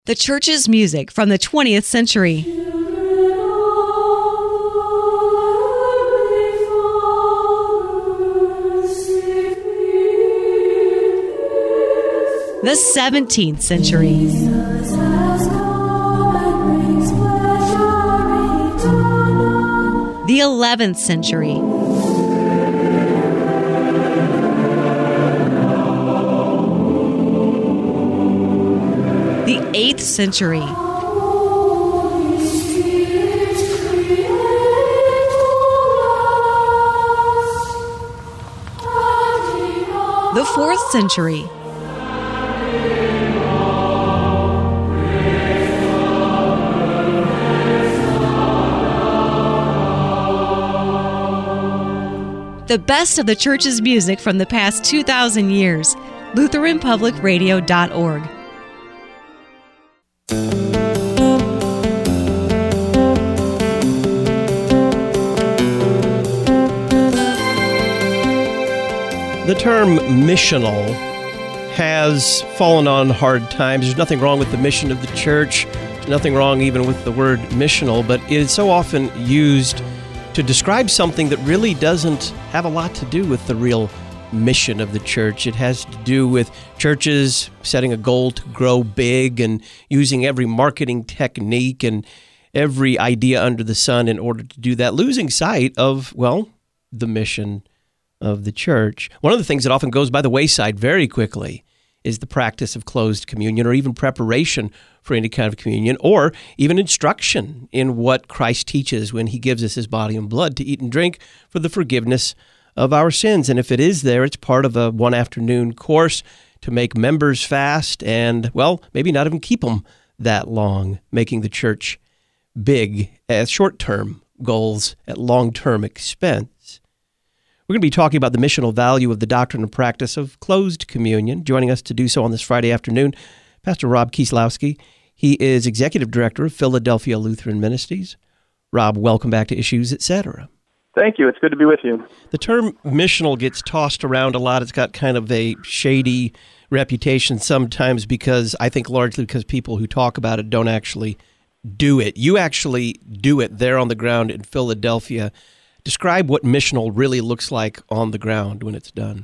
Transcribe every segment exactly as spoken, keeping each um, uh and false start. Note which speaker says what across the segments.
Speaker 1: The church's music from the twentieth century. The seventeenth century. The eleventh century. The eighth century. The fourth century. The best of the church's music from the past two thousand years. Lutheran Public Radio dot org.
Speaker 2: The term missional has fallen on hard times. There's nothing wrong with the mission of the church. There's nothing wrong even with the word missional, but it is so often used to describe something that really doesn't have a lot to do with the real mission of the church. It has to do with churches setting a goal to grow big and using every marketing technique and every idea under the sun in order to do that, losing sight of, well, the mission of the church. One of the things that often goes by the wayside very quickly is the practice of closed communion, or even preparation for any kind of communion, or even instruction in what Christ teaches when he gives us his body and blood to eat and drink for the forgiveness of our sins. And if it is there, it's part of a one afternoon course to make members fast and, well, maybe not even keep them that long, making the church big as short-term goals at long-term expense. We're going to be talking about the missional value of the doctrine and practice of closed communion. Joining us to do so on this Friday afternoon, Pastor Rob Kieslowski. He is Executive Director of Philadelphia Lutheran Ministries. Rob, welcome back to Issues, et cetera.
Speaker 3: Thank you. It's good to be with you.
Speaker 2: The term missional gets tossed around a lot. It's got kind of a shady reputation sometimes because, I think largely because people who talk about it don't actually do it. You actually do it there on the ground in Philadelphia. Describe what missional really looks like on the ground when it's done.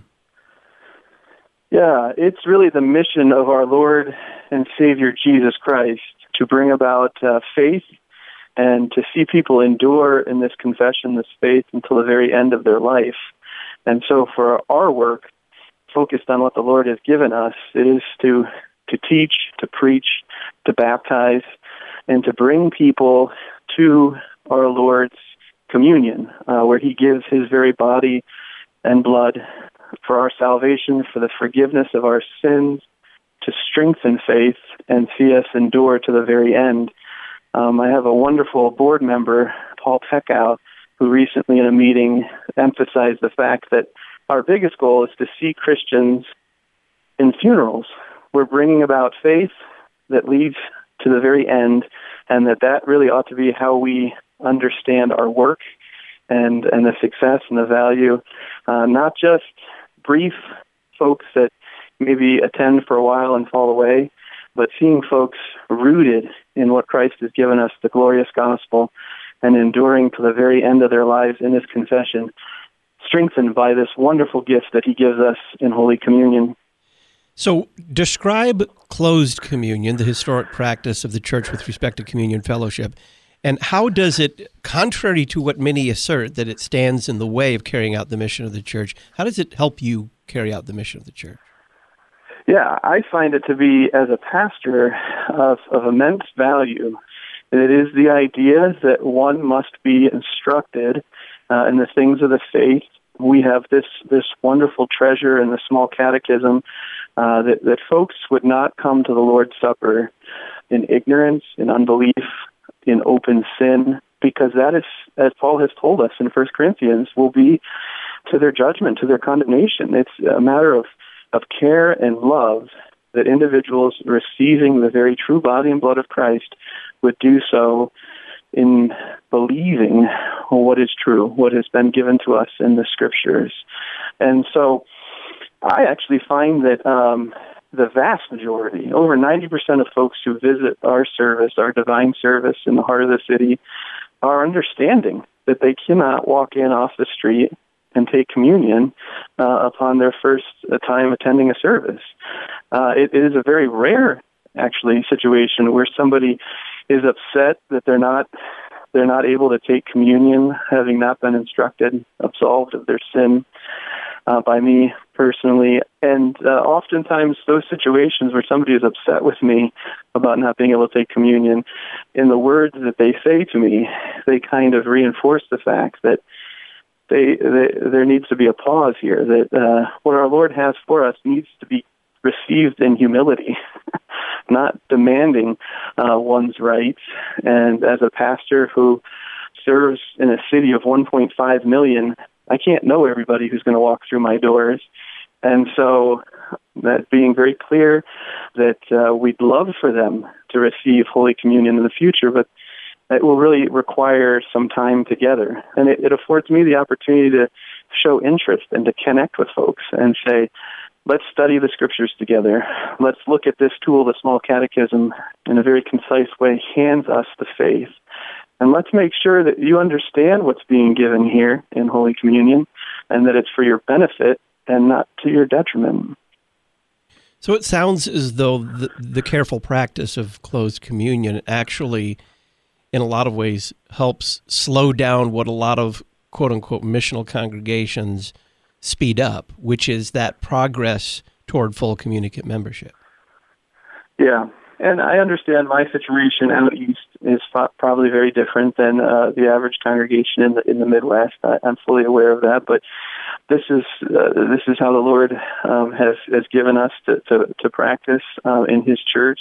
Speaker 3: Yeah, it's really the mission of our Lord and Savior Jesus Christ to bring about uh, faith and to see people endure in this confession, this faith, until the very end of their life. And so for our work, focused on what the Lord has given us, it is to, to teach, to preach, to baptize, and to bring people to our Lord's communion, uh, where he gives his very body and blood for our salvation, for the forgiveness of our sins, to strengthen faith and see us endure to the very end. Um, I have a wonderful board member, Paul Peckow, who recently in a meeting emphasized the fact that our biggest goal is to see Christians in funerals. We're bringing about faith that leads to the very end, and that that really ought to be how we understand our work and, and the success and the value, uh, not just brief folks that maybe attend for a while and fall away, but seeing folks rooted in what Christ has given us, the glorious gospel, and enduring to the very end of their lives in his confession, strengthened by this wonderful gift that he gives us in Holy Communion.
Speaker 2: So describe closed communion, the historic practice of the church with respect to communion fellowship, and how does it, contrary to what many assert, that it stands in the way of carrying out the mission of the church, how does it help you carry out the mission of the church?
Speaker 3: Yeah, I find it to be, as a pastor, of, of immense value. It is the idea that one must be instructed uh, in the things of the faith. We have this, this wonderful treasure in the small catechism uh, that, that folks would not come to the Lord's Supper in ignorance, in unbelief, in open sin, because that is, as Paul has told us in First Corinthians, will be to their judgment, to their condemnation. It's a matter of, of care and love that individuals receiving the very true body and blood of Christ would do so in believing what is true, what has been given to us in the Scriptures. And so I actually find that um, the vast majority, over ninety percent of folks who visit our service, our divine service in the heart of the city, are understanding that they cannot walk in off the street and take communion uh, upon their first uh, time attending a service. Uh, it, it is a very rare, actually, situation where somebody is upset that they're not they're not able to take communion, having not been instructed, absolved of their sin uh, by me personally. And uh, oftentimes those situations where somebody is upset with me about not being able to take communion, in the words that they say to me, they kind of reinforce the fact that they, they there needs to be a pause here, that uh, what our Lord has for us needs to be received in humility, not demanding uh, one's rights. And as a pastor who serves in a city of one point five million, I can't know everybody who's going to walk through my doors. And so that being very clear that uh, we'd love for them to receive Holy Communion in the future, but it will really require some time together. And it, it affords me the opportunity to show interest and to connect with folks and say, let's study the Scriptures together. Let's look at this tool, the Small Catechism, in a very concise way, hands us the faith. And let's make sure that you understand what's being given here in Holy Communion and that it's for your benefit and not to your detriment.
Speaker 2: So it sounds as though the, the careful practice of closed communion actually, in a lot of ways, helps slow down what a lot of quote-unquote missional congregations speed up, which is that progress toward full communicant membership.
Speaker 3: Yeah, and I understand my situation out east is probably very different than uh, the average congregation in the in the Midwest. I, I'm fully aware of that, but this is uh, this is how the Lord um, has has given us to to, to practice uh, in His church.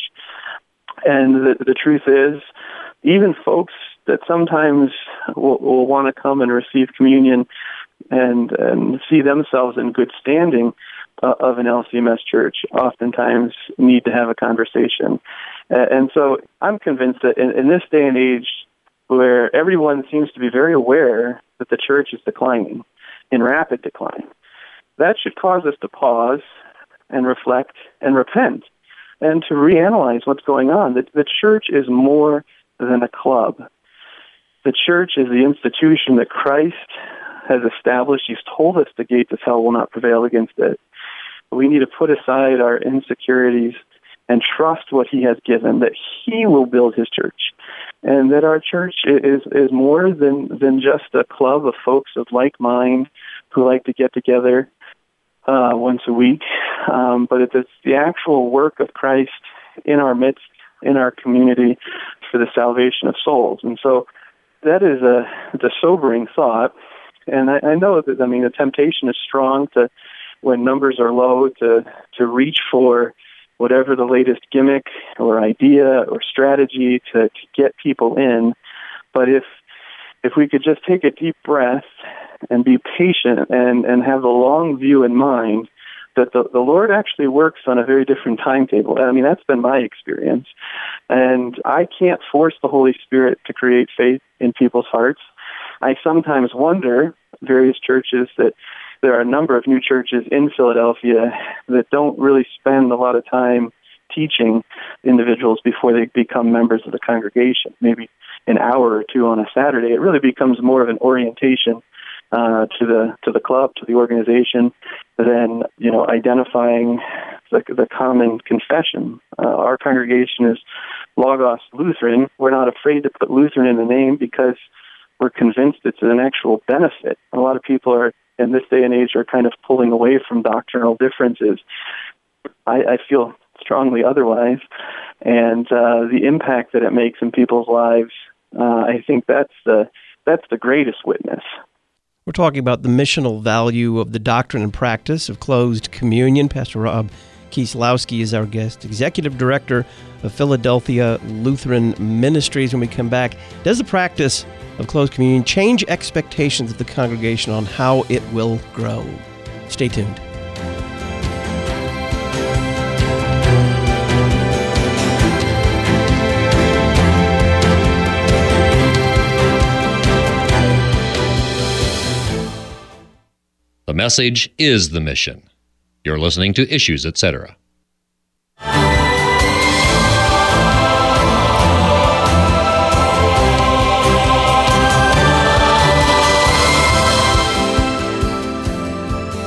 Speaker 3: And the, the truth is, even folks that sometimes will, will want to come and receive communion and and see themselves in good standing uh, of an L C M S church, oftentimes need to have a conversation. Uh, and so I'm convinced that in, in this day and age, where everyone seems to be very aware that the church is declining, in rapid decline, that should cause us to pause and reflect and repent and to reanalyze what's going on. The, the church is more than a club. The church is the institution that Christ has established. He's told us the gates of hell will not prevail against it. We need to put aside our insecurities and trust what He has given, that He will build His church, and that our church is is more than, than just a club of folks of like mind who like to get together uh, once a week, um, but it's the actual work of Christ in our midst, in our community, for the salvation of souls. And so that is a, it's a sobering thought. And I, I know that, I mean, the temptation is strong to, when numbers are low, to, to reach for whatever the latest gimmick or idea or strategy to, to get people in. But if if we could just take a deep breath and be patient and, and have the long view in mind, that the, the Lord actually works on a very different timetable. I mean, that's been my experience. And I can't force the Holy Spirit to create faith in people's hearts. I sometimes wonder, various churches, that there are a number of new churches in Philadelphia that don't really spend a lot of time teaching individuals before they become members of the congregation. Maybe an hour or two on a Saturday. It really becomes more of an orientation uh, to the to the club, to the organization, than, you know, identifying the, the common confession. Uh, our congregation is Logos Lutheran. We're not afraid to put Lutheran in the name because we're convinced it's an actual benefit. A lot of people are, in this day and age, are kind of pulling away from doctrinal differences. I, I feel strongly otherwise. And uh, the impact that it makes in people's lives, uh, I think that's the that's the greatest witness.
Speaker 2: We're talking about the missional value of the doctrine and practice of closed communion. Pastor Rob Kieslowski is our guest, Executive Director of Philadelphia Lutheran Ministries. When we come back, does the practice of closed communion change expectations of the congregation on how it will grow? Stay tuned.
Speaker 4: The message is the mission. You're listening to Issues, et cetera.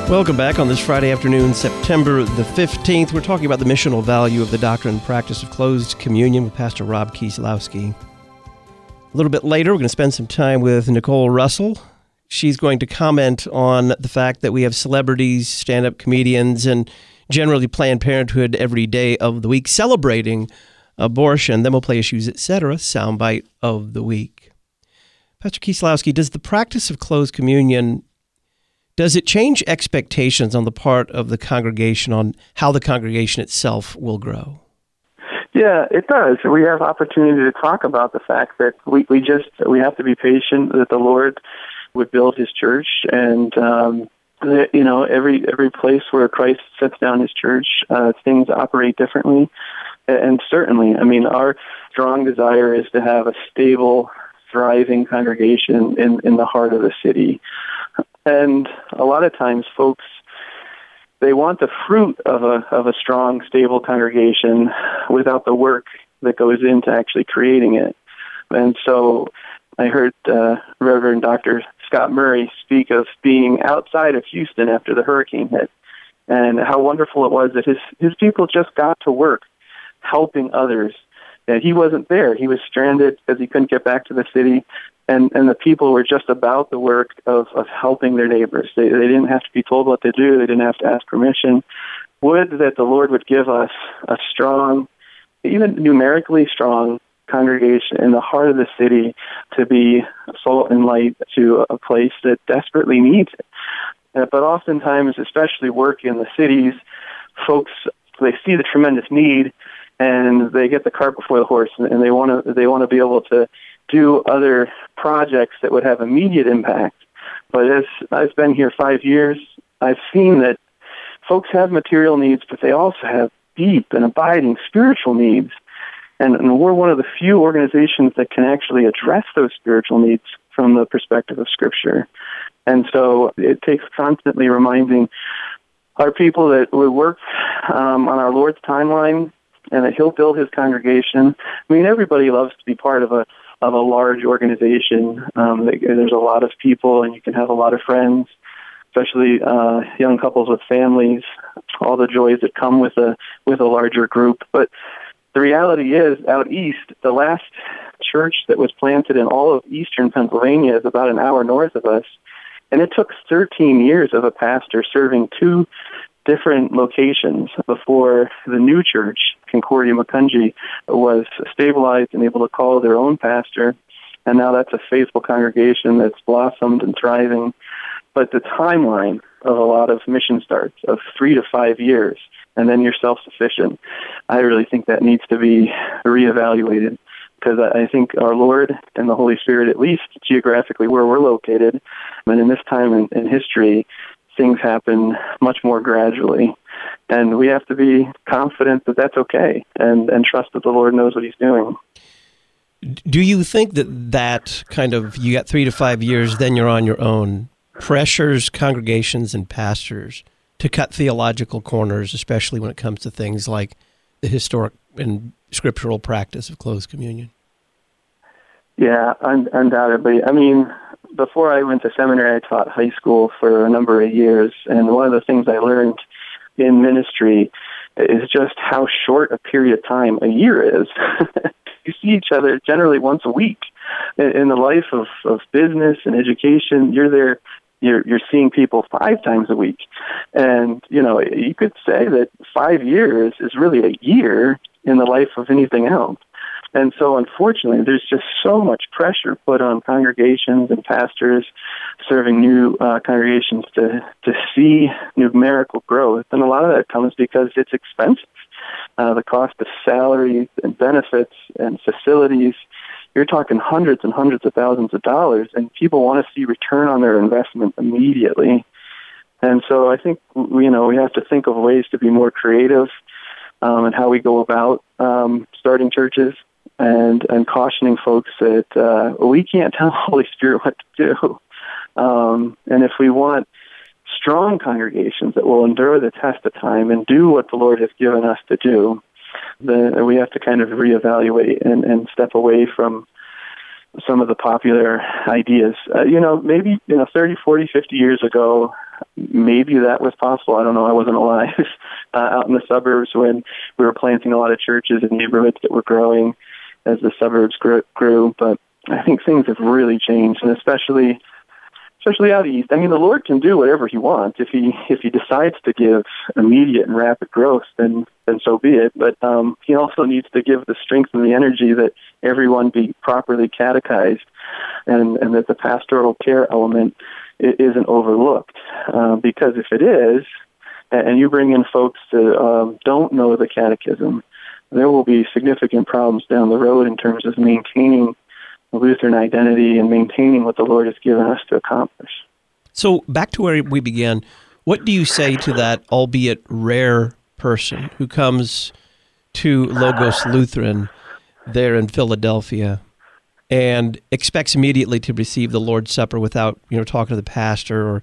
Speaker 2: Welcome back on this Friday afternoon, September the fifteenth. We're talking about the missional value of the doctrine and practice of closed communion with Pastor Rob Kieslowski. A little bit later, we're going to spend some time with Nicole Russell. She's going to comment on the fact that we have celebrities, stand-up comedians, and generally Planned Parenthood every day of the week celebrating abortion. Then we'll play Issues, et cetera, soundbite of the week. Pastor Kieslowski, does the practice of closed communion Does it change expectations on the part of the congregation on how the congregation itself will grow?
Speaker 3: Yeah, it does. We have opportunity to talk about the fact that we, we just we have to be patient that the Lord would build His church, and um, that, you know every every place where Christ sets down His church, uh, things operate differently. And certainly, I mean, our strong desire is to have a stable, thriving congregation in in the heart of the city. And a lot of times folks, they want the fruit of a of a strong, stable congregation without the work that goes into actually creating it. And so I heard uh, Reverend Doctor Scott Murray speak of being outside of Houston after the hurricane hit, and how wonderful it was that his, his people just got to work helping others. And he wasn't there. He was stranded because he couldn't get back to the city. And, and the people were just about the work of, of helping their neighbors. They, they didn't have to be told what to do. They didn't have to ask permission. Would that the Lord would give us a strong, even numerically strong congregation in the heart of the city to be salt and light to a place that desperately needs it. Uh, but oftentimes, especially work in the cities, folks, they see the tremendous need and they get the cart before the horse, and, and they want to they want to be able to do other projects that would have immediate impact. But as I've been here five years, I've seen that folks have material needs, but they also have deep and abiding spiritual needs. And, and we're one of the few organizations that can actually address those spiritual needs from the perspective of Scripture. And so it takes constantly reminding our people that we work um, on our Lord's timeline and that He'll build His congregation. I mean, everybody loves to be part of a of a large organization. Um, there's a lot of people, and you can have a lot of friends, especially uh, young couples with families, all the joys that come with a with a larger group. But the reality is, out east, the last church that was planted in all of eastern Pennsylvania is about an hour north of us, and it took thirteen years of a pastor serving two different locations before the new church, Concordia Macungie, was stabilized and able to call their own pastor. And now that's a faithful congregation that's blossomed and thriving. But the timeline of a lot of mission starts of three to five years, and then you're self-sufficient, I really think that needs to be reevaluated, because I think our Lord and the Holy Spirit, at least geographically where we're located, and in this time in, in history, things happen much more gradually. And we have to be confident that that's okay, and, and trust that the Lord knows what He's doing.
Speaker 2: Do you think that that kind of, you got three to five years, then you're on your own, pressures congregations and pastors to cut theological corners, especially when it comes to things like the historic and scriptural practice of closed communion?
Speaker 3: Yeah, un- undoubtedly. I mean, before I went to seminary, I taught high school for a number of years, and one of the things I learned in ministry is just how short a period of time a year is. You see each other generally once a week. In the life of, of business and education, you're there, you're, you're seeing people five times a week. And, you know, you could say that five years is really a year in the life of anything else. And so, unfortunately, there's just so much pressure put on congregations and pastors serving new uh, congregations to, to see numerical growth. And a lot of that comes because it's expensive. Uh, the cost of salaries and benefits and facilities, you're talking hundreds and hundreds of thousands of dollars, and people want to see return on their investment immediately. And so I think, you know, we have to think of ways to be more creative um, in how we go about um, starting churches. And, and cautioning folks that uh, we can't tell the Holy Spirit what to do. Um, and if we want strong congregations that will endure the test of time and do what the Lord has given us to do, then we have to kind of reevaluate and, and step away from some of the popular ideas. Uh, you know, maybe you know, thirty, forty, fifty years ago, maybe that was possible. I don't know. I wasn't alive uh, out in the suburbs when we were planting a lot of churches in neighborhoods that were growing as the suburbs grew. grew. But I think things have really changed, and especially especially out east. I mean, the Lord can do whatever He wants. If He if He decides to give immediate and rapid growth, then then so be it. But um, He also needs to give the strength and the energy that everyone be properly catechized, and, and that the pastoral care element isn't overlooked. Uh, because if it is, and you bring in folks that um, don't know the catechism, there will be significant problems down the road in terms of maintaining the Lutheran identity and maintaining what the Lord has given us to accomplish.
Speaker 2: So back to where we began, what do you say to that, albeit rare person who comes to Logos Lutheran there in Philadelphia and expects immediately to receive the Lord's Supper without, you know, talking to the pastor or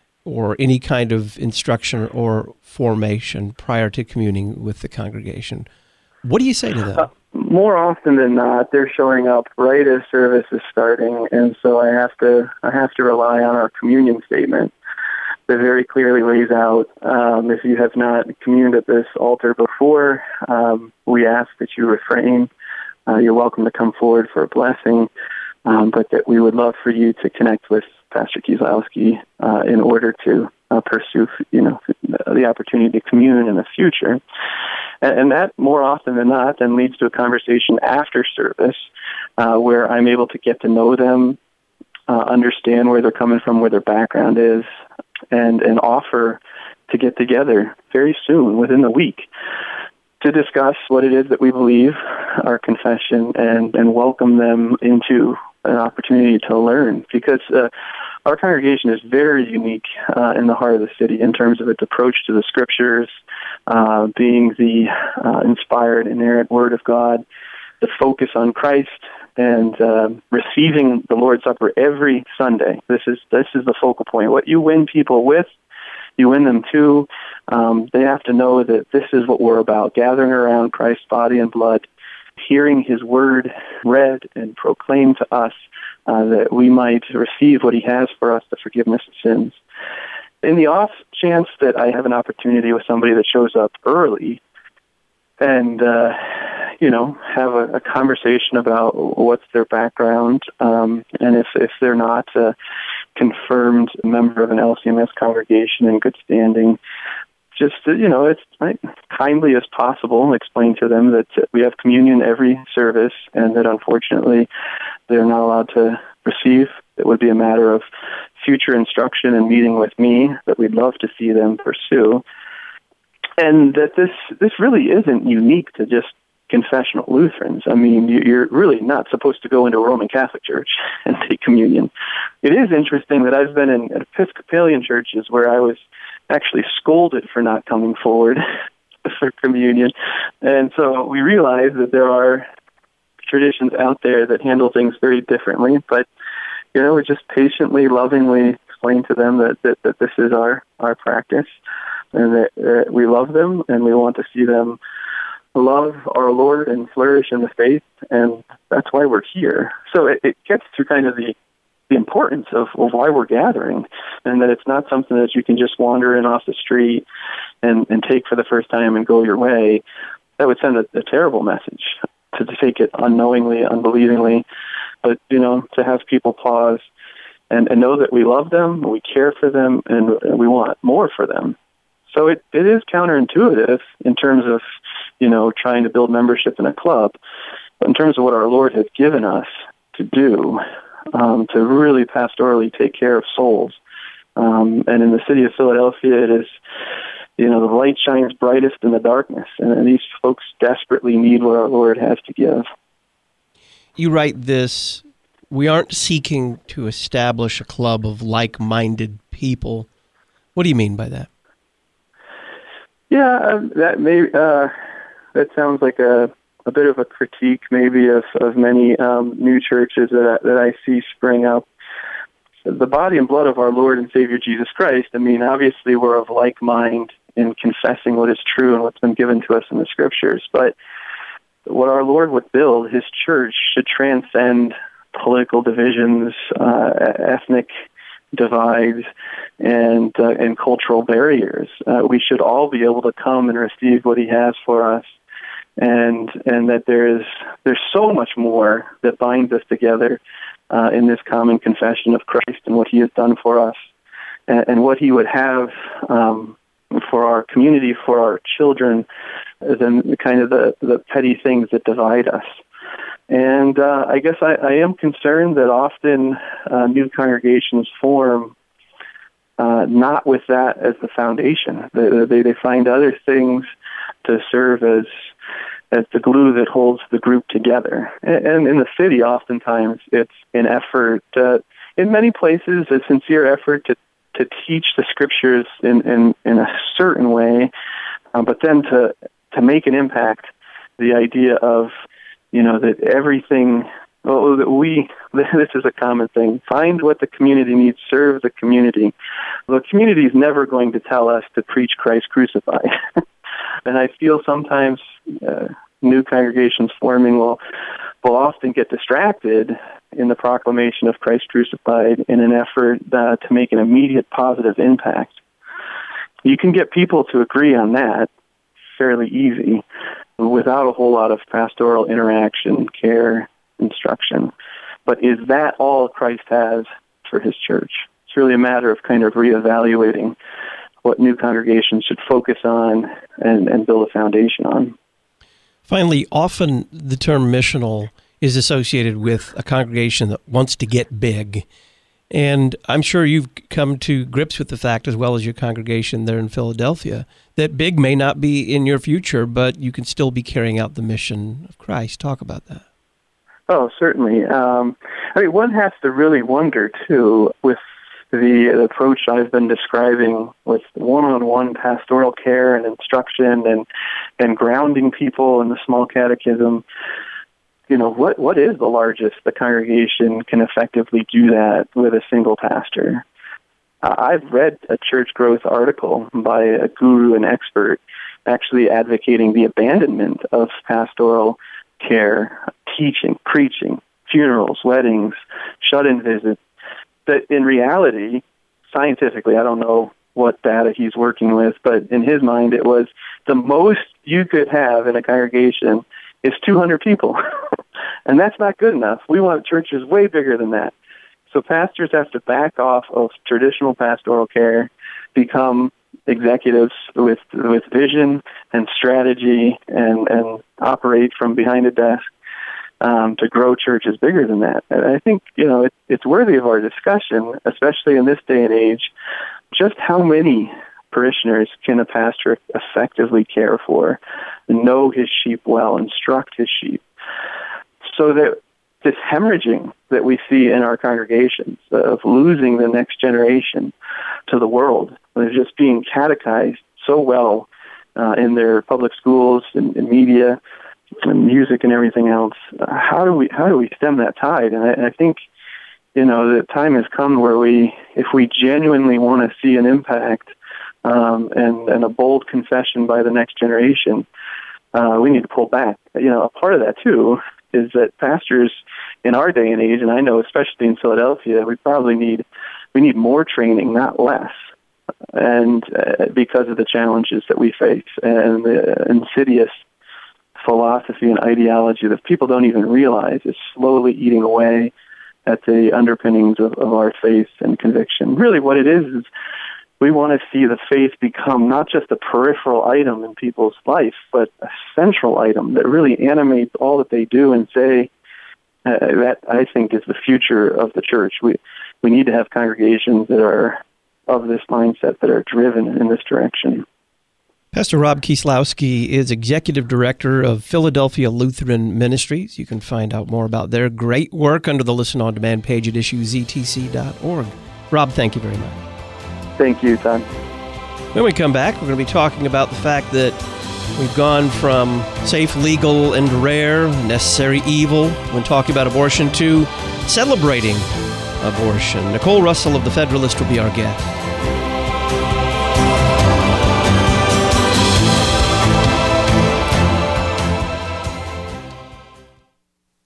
Speaker 2: or any kind of instruction or formation prior to communing with the congregation? What do you say to them?
Speaker 3: Uh, more often than not, they're showing up right as service is starting, and so I have to I have to rely on our communion statement that very clearly lays out um, if you have not communed at this altar before, um, we ask that you refrain. Uh, you're welcome to come forward for a blessing, um, but that we would love for you to connect with Pastor Kieslowski uh, in order to uh, pursue, you know, the opportunity to commune in the future. And, and that, more often than not, then leads to a conversation after service uh, where I'm able to get to know them, uh, understand where they're coming from, where their background is, and, and offer to get together very soon, within the week, to discuss what it is that we believe, our confession, and, and welcome them into an opportunity to learn. Because uh, our congregation is very unique uh, in the heart of the city in terms of its approach to the Scriptures, uh, being the uh, inspired, inerrant Word of God, the focus on Christ, and uh, receiving the Lord's Supper every Sunday. This is this is the focal point. What you win people with, you win them to. Um, they have to know that this is what we're about, gathering around Christ's body and blood, hearing His word read and proclaimed to us, uh, that we might receive what He has for us, the forgiveness of sins. In the off chance that I have an opportunity with somebody that shows up early and, uh, you know, have a, a conversation about what's their background, um, and if, if they're not a confirmed member of an L C M S congregation in good standing, just, you know, it's right, kindly as possible, explain to them that we have communion every service and that unfortunately they're not allowed to receive. It would be a matter of future instruction and meeting with me that we'd love to see them pursue. And that this, this really isn't unique to just confessional Lutherans. I mean, you're really not supposed to go into a Roman Catholic church and take communion. It is interesting that I've been in Episcopalian churches where I was actually scolded for not coming forward for communion. And so we realize that there are traditions out there that handle things very differently. But, you know, we just patiently, lovingly explain to them that, that, that this is our, our practice and that, that we love them and we want to see them love our Lord and flourish in the faith. And that's why we're here. So it, it gets to kind of the the importance of, of why we're gathering, and that it's not something that you can just wander in off the street and, and take for the first time and go your way. That would send a, a terrible message to, to take it unknowingly, unbelievingly. But, you know, to have people pause and, and know that we love them, we care for them, and, and we want more for them. So it, it is counterintuitive in terms of, you know, trying to build membership in a club, but in terms of what our Lord has given us to do, Um, to really pastorally take care of souls. Um, and in the city of Philadelphia, it is, you know, the light shines brightest in the darkness, and, and these folks desperately need what our Lord has to give.
Speaker 2: You write this, we aren't seeking to establish a club of like-minded people. What do you mean by that?
Speaker 3: Yeah, uh, that may, uh, that sounds like a a bit of a critique maybe of, of many um, new churches that I, that I see spring up. The body and blood of our Lord and Savior Jesus Christ, I mean, obviously we're of like mind in confessing what is true and what's been given to us in the Scriptures, but what our Lord would build, His church, should transcend political divisions, uh, ethnic divides and uh, and cultural barriers. Uh, we should all be able to come and receive what he has for us, and and that there is there's so much more that binds us together uh, in this common confession of Christ and what he has done for us, and, and what he would have um, for our community, for our children, than the kind of the, the petty things that divide us. And uh, I guess I, I am concerned that often uh, new congregations form uh, not with that as the foundation. They, they, they find other things to serve as as the glue that holds the group together. And, and in the city, oftentimes, it's an effort, uh, in many places, a sincere effort to, to teach the Scriptures in, in, in a certain way, uh, but then to to make an impact, the idea of, you know, that everything, well, that we, this is a common thing, find what the community needs, serve the community. The community is never going to tell us to preach Christ crucified. And I feel sometimes uh, new congregations forming will, will often get distracted in the proclamation of Christ crucified in an effort uh, to make an immediate positive impact. You can get people to agree on that fairly easy without a whole lot of pastoral interaction, care, instruction. But is that all Christ has for his church? It's really a matter of kind of reevaluating what new congregations should focus on and, and build a foundation on.
Speaker 2: Finally, often the term missional is associated with a congregation that wants to get big. And I'm sure you've come to grips with the fact, as well as your congregation there in Philadelphia, that big may not be in your future, but you can still be carrying out the mission of Christ. Talk about that.
Speaker 3: Oh, certainly. Um, I mean, one has to really wonder, too, with the approach I've been describing with one-on-one pastoral care and instruction and, and grounding people in the small catechism. You know, what what is the largest the congregation can effectively do that with a single pastor? Uh, I've read a church growth article by a guru and expert actually advocating the abandonment of pastoral care, teaching, preaching, funerals, weddings, shut-in visits, that in reality, scientifically, I don't know what data he's working with, but in his mind it was the most you could have in a congregation is two hundred people. And that's not good enough. We want churches way bigger than that. So pastors have to back off of traditional pastoral care, become executives with with vision and strategy, and, and operate from behind a desk um, to grow churches bigger than that. And I think, you know, it, it's worthy of our discussion, especially in this day and age, just how many parishioners can a pastor effectively care for, know his sheep well, instruct his sheep, so that this hemorrhaging that we see in our congregations of losing the next generation to the world, they're just being catechized so well uh, in their public schools and, and media and music and everything else. Uh, how do we how do we stem that tide? And I, and I think, you know, the time has come where we, if we genuinely want to see an impact um, and, and a bold confession by the next generation, uh, we need to pull back. You know, a part of that too is that pastors in our day and age, and I know especially in Philadelphia, we probably need we need more training, not less, and uh, because of the challenges that we face and the insidious philosophy and ideology that people don't even realize is slowly eating away at the underpinnings of, of our faith and conviction. Really what it is is we want to see the faith become not just a peripheral item in people's life, but a central item that really animates all that they do and say. Uh, that, I think, is the future of the church. We we need to have congregations that are of this mindset, that are driven in this direction.
Speaker 2: Pastor Rob Kieslowski is Executive Director of Philadelphia Lutheran Ministries. You can find out more about their great work under the Listen On Demand page at issue z t c dot org. Rob, thank you very much.
Speaker 3: Thank you, Todd.
Speaker 2: When we come back, we're going to be talking about the fact that we've gone from safe, legal, and rare, necessary evil when talking about abortion to celebrating abortion. Nicole Russell of The Federalist will be our guest.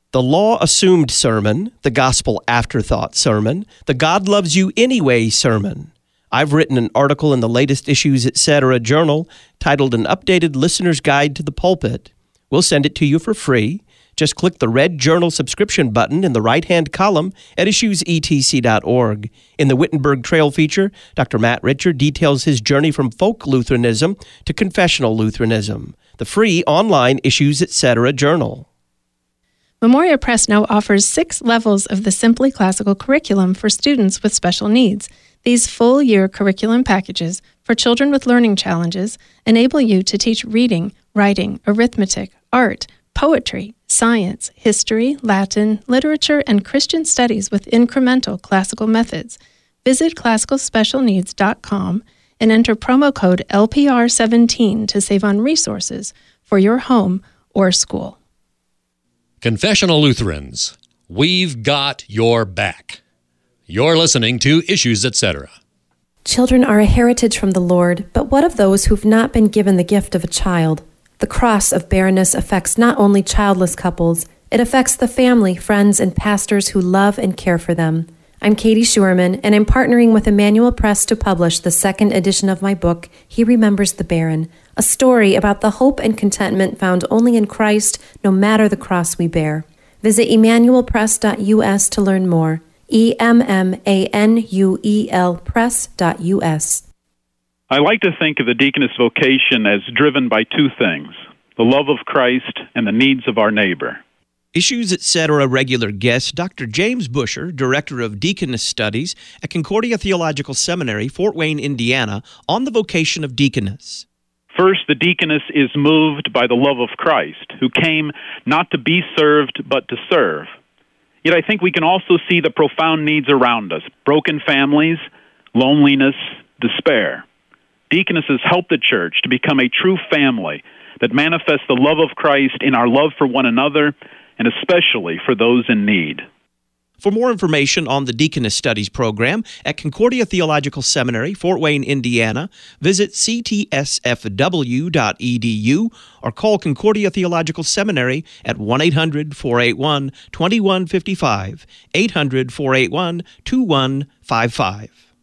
Speaker 2: the Law Assumed Sermon, the Gospel Afterthought Sermon, the God Loves You Anyway Sermon. I've written an article in the latest Issues Etc. journal titled An Updated Listener's Guide to the Pulpit. We'll send it to you for free. Just click the red journal subscription button in the right-hand column at issues e t c dot org. In the Wittenberg Trail feature, Doctor Matt Richer details his journey from folk Lutheranism to confessional Lutheranism. The free online Issues Etc. journal.
Speaker 4: Memoria Press now offers six levels of the Simply Classical curriculum for students with special needs. These full-year curriculum packages for children with learning challenges enable you to teach reading, writing, arithmetic, art, poetry, science, history, Latin, literature, and Christian studies with incremental classical methods. Visit classical special needs dot com and enter promo code L P R seventeen to save on resources for your home or school.
Speaker 5: Confessional Lutherans, we've got your back. You're listening to Issues Etc.
Speaker 6: Children are a heritage from the Lord, but what of those who've not been given the gift of a child? The cross of barrenness affects not only childless couples, it affects the family, friends, and pastors who love and care for them. I'm Katie Schuerman, and I'm partnering with Emmanuel Press to publish the second edition of my book, He Remembers the Barren, a story about the hope and contentment found only in Christ, no matter the cross we bear. Visit emmanuel press dot u s to learn more. E M M A N U E L press dot u s.
Speaker 7: I like to think of the deaconess vocation as driven by two things, the love of Christ and the needs of our neighbor.
Speaker 2: Issues Etc. regular guest, Doctor James Busher, Director of Deaconess Studies at Concordia Theological Seminary, Fort Wayne, Indiana, on the vocation of deaconess.
Speaker 7: First, the deaconess is moved by the love of Christ, who came not to be served, but to serve. Yet I think we can also see the profound needs around us, broken families, loneliness, despair. Deaconesses help the church to become a true family that manifests the love of Christ in our love for one another, and especially for those in need.
Speaker 2: For more information on the Deaconess Studies program at Concordia Theological Seminary, Fort Wayne, Indiana, visit c t s f w dot e d u or call Concordia Theological Seminary at one eight hundred, four eight one, two one five five, eight hundred, four eight one, two one five five.